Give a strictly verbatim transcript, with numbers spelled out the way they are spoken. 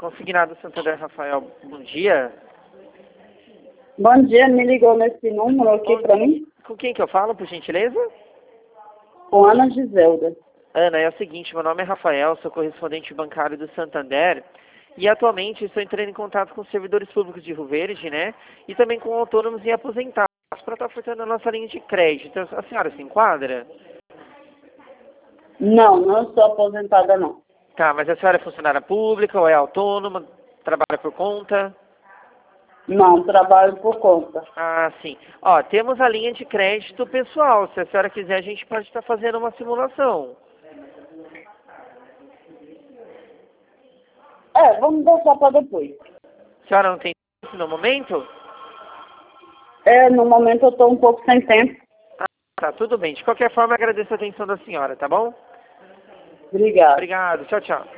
Consignado Santander, Rafael, bom dia. Bom dia, me ligou nesse número aqui Bom pra dia. mim? Com quem que eu falo, por gentileza? Com Ana Giselda. Ana, é o seguinte, meu nome é Rafael, sou correspondente bancário do Santander e atualmente estou entrando em contato com servidores públicos de Rio Verde, né? E também com autônomos e aposentados para estar ofertando a nossa linha de crédito. A senhora se enquadra? Não, não estou aposentada não. Tá, mas a senhora é funcionária pública ou é autônoma? Trabalha por conta? Não, trabalho por conta. Ah, sim. Ó, temos a linha de crédito pessoal. Se a senhora quiser, a gente pode estar fazendo uma simulação. É, vamos deixar para depois. A senhora não tem tempo no momento? É, no momento eu estou um pouco sem tempo. Ah, tá, tudo bem. De qualquer forma, agradeço a atenção da senhora, tá bom? Obrigada. Obrigado. Tchau, tchau.